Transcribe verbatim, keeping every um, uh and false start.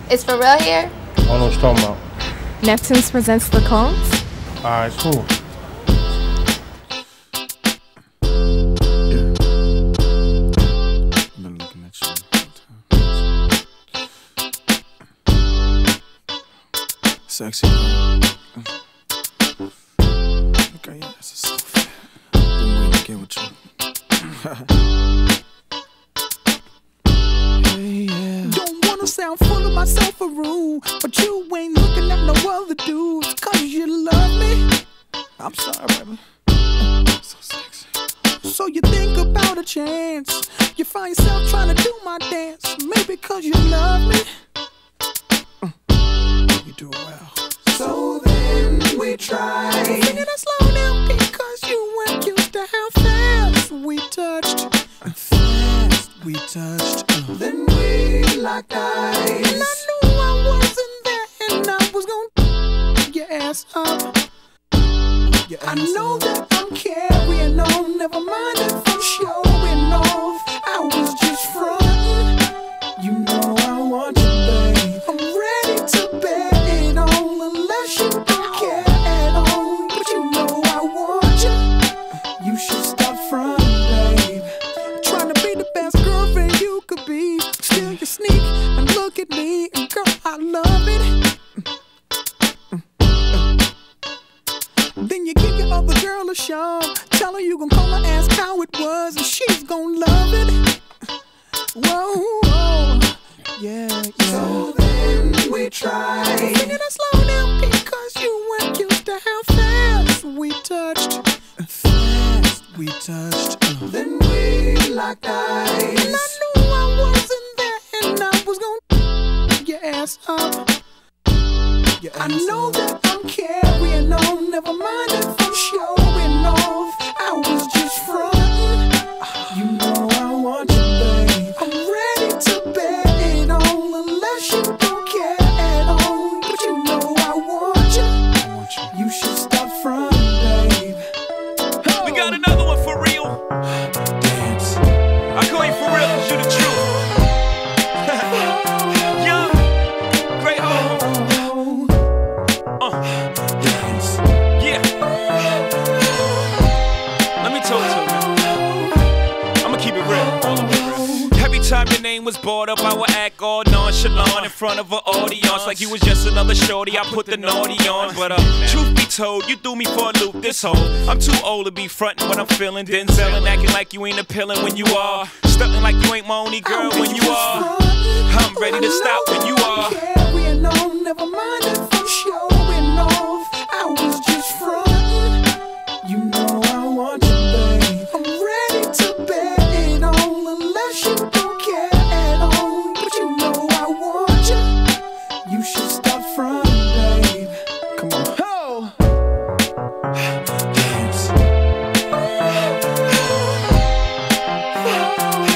It's for real here? I don't know what you're talking about. Neptunes presents the Combs? Alright, cool. Sexy. Okay, yeah, that's a soft. Been waiting to get with you. Hey, yeah. Don't wanna sound full of myself or rude, but you ain't looking at no other dudes, cause you love me. I'm sorry, baby. So sexy. So you think about a chance. You find yourself trying to do my dance. Maybe cause you love me. You do it well. So then we try. Sing it slow now because you weren't used to how fast we touched. Fast we touched. Uh. Then we locked eyes. And I knew I wasn't there, and I was gonna get your ass up. Your ass I know up. That I'm carrying on. Never mind if I'm showing off. I was just frontin'. You know I want you, babe. I'm ready to bet it on, unless you don't care at all. But you know I want you. You should stop frontin', babe. Trying to be the best girlfriend you could be. Still you sneak and look at me, and girl, I love it. Then you give your other girl a shove. Tell her you gon' call her, ask how it was, and she's gon' love it. Whoa, whoa. Yeah, yeah. So then we try. Sing it slow down because you weren't used to how fast we touched. Fast we touched. Uh. Then we locked eyes. And I knew I wasn't there, and I was gonna get your ass up. Your ass I know up. That I'm carrying on. Never mind if I'm showing off. I was just frontin'. You know I want you, babe. I'm ready to bet it on, unless you don't care at all. But you know I want you. I want you. You should stop frontin', babe. Oh. We got another one for real. Dance. I call you for real cause you the truth. Young, great home. Uh. Dance. Yeah. Let me talk to you. I'ma keep it real. All of it real. Every time your name was brought up, I would act all nonchalant in front of an audience, like you was just another shorty. I put the naughty on, but uh, truth be told, you threw me for a loop this whole. I'm too old to be frontin' when I'm feeling Denzel and acting like you ain't appealing when you are. Stuntin' like you ain't my only girl when you are. I'm ready to stop when you are. Carrying on, never mind if I'm showing off. I was just frontin'. You know I want you, babe. I'm ready to bet it on, unless you don't care at all. But you know I want you. You should stop frontin', babe. Come on. Oh. Dance. Oh.